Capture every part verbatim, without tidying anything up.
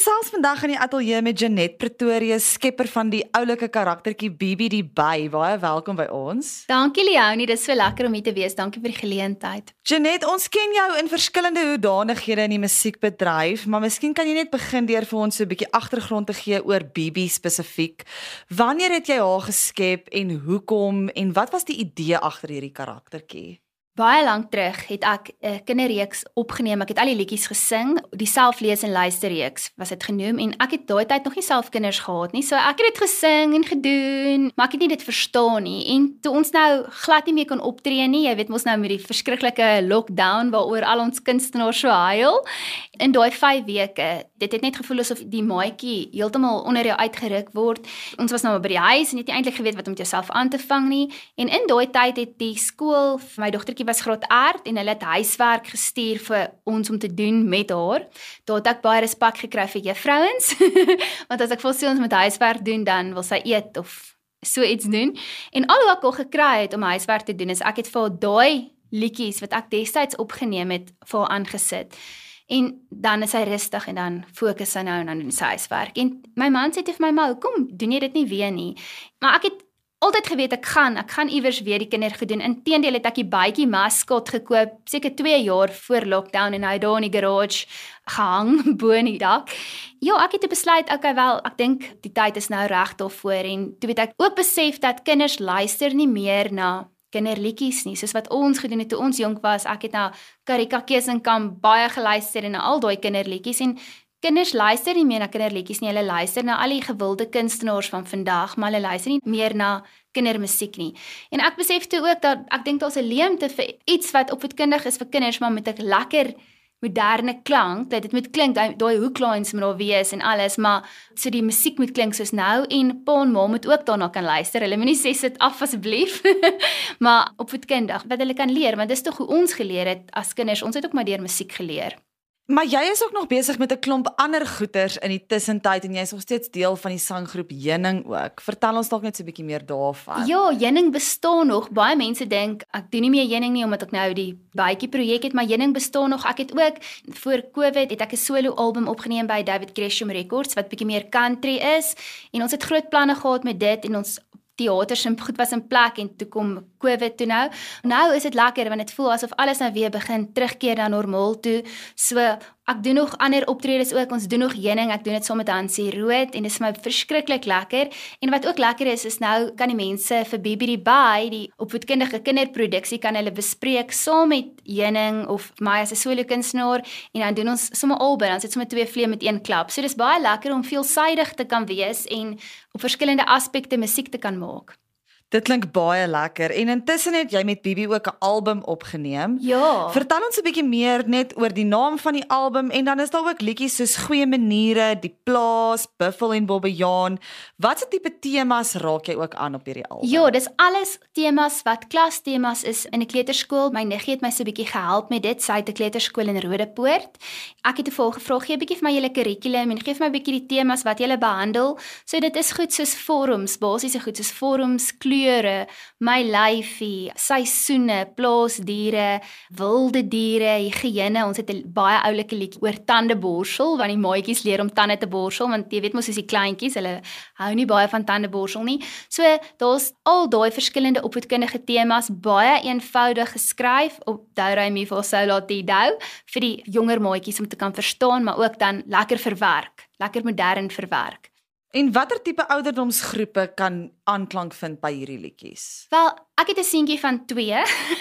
gesels vandag in die ateljee met Jeanette Pretorius, skepper van die oulike karaktertjie Bibi die by. Baie welkom by ons. Dankie Leonie, dit is so lekker om hier te wees. Dankie vir die geleentheid. Jeanette, ons ken jou in verskillende hoedanighede in die musiekbedryf, maar miskien kan jy net begin deur vir ons so 'n bietjie agtergrond te gee oor Bibi spesifiek. Wanneer het jy haar geskep en hoekom en wat was die idee agter hierdie karaktertjie? Baie lank terug het ek 'n kinderreeks opgeneem. Ek het al die liedjies gesing, die selflees en luisterreeks was dit genoem en ek het daai tyd nog nie self kinders gehad nie. So ek het dit gesing en gedoen, maar ek het nie dit verstaan nie. En toe ons nou glad nie meer kon optree nie, jy weet mos nou met die verskriklike lockdown waaroor al ons kunstenaars so huil. In daai vyf weke, dit het net gevoel asof die maatjie heeltemal onder jou uitgeruk word. Ons was nou by die huis en het nie eintlik geweet wat om met jouself aan te vang nie. En in daai tyd het die skool, my dogtertjie was graad acht en hulle het huiswerk gestuur vir ons om te doen met haar. Daar het ek baie respek gekry vir juffrouens, want as ek voel sy ons met huiswerk doen, dan wil sy eet of so iets doen. En al wat ek al gekry het om huiswerk te doen, is ek het vir haar daai liedjies wat ek destyds opgeneem het, vir haar aangesit. En dan is hy rustig en dan fokus sy nou en dan doen sy huiswerk. En my man sê vir my, maar hoekom doen jy dit nie weer nie? Maar ek het altyd geweet ek gaan, ek gaan iewers weer die kinder gedoen. Inteendeel het ek die bytjie maskot gekoop, seker twee jaar voor lockdown en hy daar in die garage gehang, bo in die dak. Ja, ek het besluit, okay wel, ek dink die tyd is nou reg daarvoor en toe het ek ook besef dat kinders luister nie meer na kinderliedjies nie, soos wat ons gedoen het toe ons jonk was. Ek het na Karika Kesenkamp baie geluister en na al daai kinderliedjies en kinders luister nie meer na kinderliedjies nie, hulle luister na al die gewilde kunstenaars van vandag, maar hulle luister nie meer na kindermusiek nie. En ek besef toe ook dat ek dink daar's 'n leemte vir iets wat opvoedkundig is vir kinders, maar met 'n lekker moderne klank, dat dit moet klink, daai hooklines moet daar wees en alles, maar so die musiek moet klink soos nou en pa en ma moet ook daarna kan luister. Hulle moet nie sê sit af asseblief, maar opvoedkundig, wat hulle kan leer, want dis tog hoe ons geleer het as kinders. Ons het ook maar deur musiek geleer. Maar jy is ook nog besig met 'n klomp ander goeters in die tussentyd en jy is nog steeds deel van die sanggroep Heuning ook. Vertel ons dalk net so 'n bietjie meer daarvan. Ja, Heuning bestaan nog. Baie mense dink ek doen nie meer Heuning nie omdat ek nou die bytjie projek het, maar Heuning bestaan nog. Ek het ook voor Covid het ek 'n solo album opgeneem by David Gresham Records wat bietjie meer country is en ons het groot planne gehad met dit en ons theaters en goed was in plek en toe kom Covid toe nou. Nou is dit lekker want dit voel asof alles nou weer begin terugkeer na normaal toe. So ek doen nog ander optredes ook. Ons doen nog Heuning. Ek doen dit saam met Hansie Rood en dit is my verskriklik lekker. En wat ook lekker is is nou kan die mense vir Bibi die by die opvoedkundige kinderproduksie kan hulle bespreek saam met Heuning of my as 'n solo kunstenaar en dan doen ons sommer albei, dan sit sommer twee vleie met een klap. So dis baie lekker om veelsidig te kan wees en op verskillende aspekte musiek te kan maak. Dit klink baie lekker en intussen het jy met Bibi ook 'n album opgeneem. Ja. Vertel ons 'n bietjie meer net oor die naam van die album en dan is daar ook liedjies soos Goeie Maniere, Die Plaas, Buffel en Bobbejaan. Watse tipe temas raak jy ook aan op hierdie album? Ja, dis alles temas wat klastemas is in 'n kleuterskool. My niggie het my so 'n bietjie gehelp met dit. Sy het 'n kleuterskool in Rodepoort. Ek het 'n volgende vraag, gee 'n bietjie vir my julle kurrikulum en gee vir my 'n bietjie die temas wat julle behandel. So dit is goed soos vorms, basiese goed soos vorms, kleure, my lyfie, seisoene, plaasdiere, wilde diere, higiëne. Ons het 'n baie oulike liedjie oor tandeborsel, want die maatjies leer om tande te borsel, want jy weet mos soos die kleintjies, hulle hou nie baie van tandeborsel nie. So daar's al daai verskillende opvoedkundige temas, baie eenvoudig geskryf op Do Re Mi Fa Sol La Ti Do vir die jonger maatjies om te kan verstaan, maar ook dan lekker verwerk, lekker modern verwerk. En watter tipe ouderdomsgroepe kan aanklank vind by hierdie liedjies? Wel, ek het 'n seentjie van twee.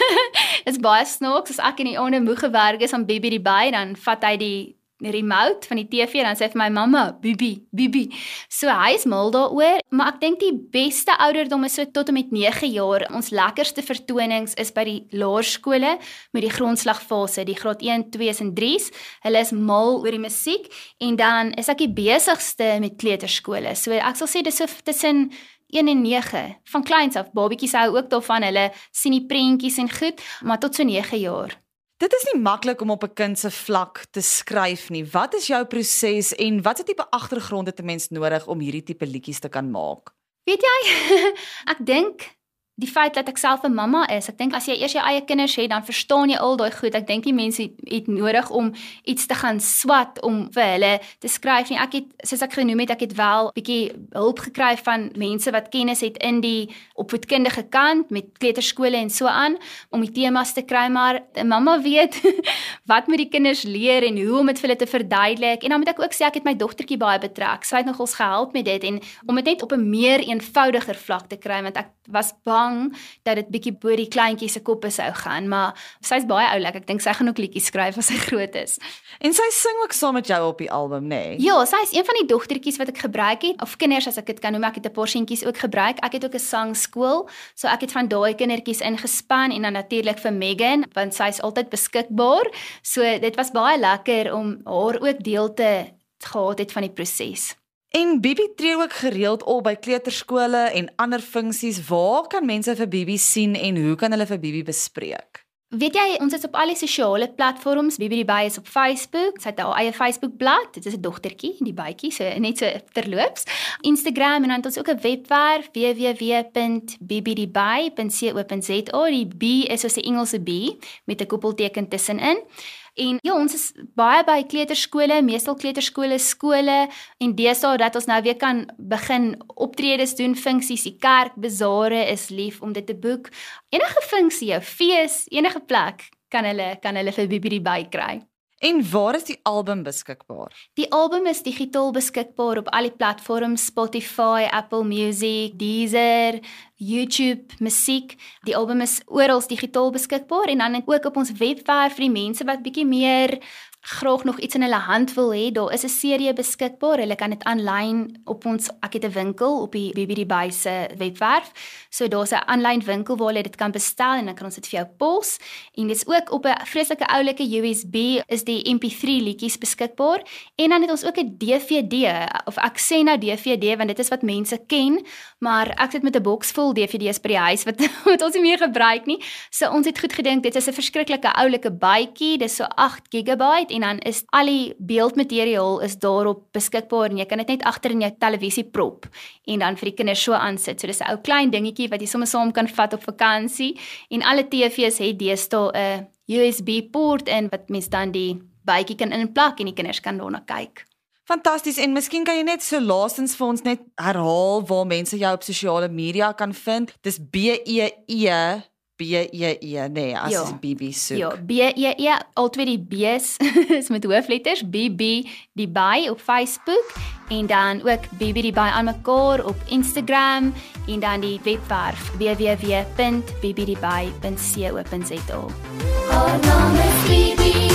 Is baie snaaks, as ek in die aande moeg gewerk is aan Bibi die by, dan vat hy die remote van die T V en dan sê hy vir my mamma, Bibi, Bibi. So hy is mal daaroor, maar ek dink die beste ouderdom is so tot en met nege jaar. Ons lekkerste vertonings is by die laerskole met die grondslagfase, die graad een, twee en drie. Hulle is mal oor die musiek en dan is ek die besigste met kleuterskole. So ek sal sê dis so tussen een en nege, van kleins af. Babietjies hou ook daarvan, hulle sien die prentjies en goed, maar tot so nege jaar. Dit is nie maklik om op 'n kind se vlak te skryf nie. Wat is jou proses en watse tipe agtergrond het 'n mens nodig om hierdie tipe liedjies te kan maak? Weet jy, ek dink die feit dat ek self 'n mamma is, ek dink as jy eers jou eie kinders het, dan verstaan jy al daai goed. Ek dink die mense het, het nodig om iets te gaan swat om vir hulle te skryf nie. Ek het, soos ek genoem het, ek het wel bietjie hulp gekry van mense wat kennis het in die opvoedkundige kant met kleuterskole en so aan om die temas te kry, maar 'n mamma weet wat moet die kinders leer en hoe om dit vir hulle te verduidelik. En dan moet ek ook sê ek het my dogtertjie baie betrek. Sy het nogals gehelp met dit en om dit net op 'n meer eenvoudiger vlak te kry, want ek was bang dat dit bietjie bo die kleintjie se koppe sou gaan, maar sy's baie oulik. Ek dink sy gaan ook liedjies skryf as sy groot is. En sy sing ook saam met jou op die album, nê? Nee? Ja, sy is een van die dogtertjies wat ek gebruik het, of kinders as ek dit kan noem. Ek het 'n paar seentjies ook gebruik. Ek het ook 'n sangskool, so ek het van daai kindertjies ingespan en dan natuurlik vir Megan, want sy is altyd beskikbaar. So dit was baie lekker om haar ook deel te gehad het van die proses. En Bibi tree ook gereeld op by kleuterskole en ander funksies. Waar kan mense vir Bibi sien en hoe kan hulle vir Bibi bespreek? Weet jy, ons is op al die sosiale platforms. Bibi die By is op Facebook. Sy het haar eie Facebookblad. Dit is 'n dogtertjie, die bytjie, so net so terloops. Instagram en dan het ons ook 'n webwerf w w w punt bibideby punt co punt za. Die B is soos 'n Engelse B met 'n koppelteken tussenin. En ja, ons is baie by kleuterskole, meestal kleuterskole, skole en deesdae dat ons nou weer kan begin optredes doen, funksies, die kerk, bazaare is lief om dit te boek. Enige funksie, jou fees, enige plek kan hulle kan hulle vir Bibi die By kry. En waar is die album beskikbaar? Die album is digitaal beskikbaar op al die platforms, Spotify, Apple Music, Deezer, YouTube, musiek. Die album is oral digitaal beskikbaar en dan ook op ons webwerf vir die mense wat bietjie meer graag nog iets in hulle hand wil hê. Daar is 'n serie beskikbaar. Hulle kan dit aanlyn op ons, ek het 'n winkel op die Bibi die By se webwerf. So daar's 'n aanlyn winkel waar jy dit kan bestel en dan kan ons dit vir jou pos. En dit's ook op 'n vreeslike oulike U S B is die M P drie liedjies beskikbaar. En dan het ons ook 'n D V D, of ek sê nou D V D want dit is wat mense ken, maar ek sit met 'n boks vol D V D's by die huis wat wat ons nie meer gebruik nie. So ons het goed gedink dit is 'n verskriklike oulike bytjie, dis so agt gigabyte. En dan is al die beeldmateriaal is daarop beskikbaar en jy kan dit net agter in jou televisie prop en dan vir die kinders so aansit. So dis 'n ou klein dingetjie wat jy sommer saam kan vat op vakansie en alle T V's het deesdae 'n U S B poort in wat mens dan die bytjie kan inplak en die kinders kan daarna kyk. Fantasties, en miskien kan jy net so laastens vir ons net herhaal waar mense jou op sosiale media kan vind. Dis B E E B E E, nee, as jy Bibi soek. Ja, B E E, al twee die B's is met hoofletters, Bibi die By op Facebook en dan ook Bibi die By aan mekaar op Instagram en dan die webwerf w w w punt bibideby punt co punt za. Haar naam is Bibi.